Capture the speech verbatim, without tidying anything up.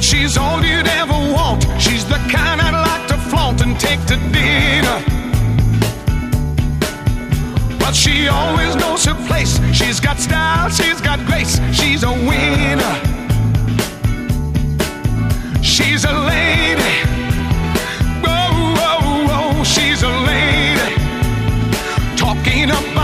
She's all you'd ever want. She's the kind I'd like to flaunt and take to dinner. But she always knows her place. She's got style, she's got grace. She's a winner. She's a lady. Whoa, whoa, whoa. She's a lady. Talking about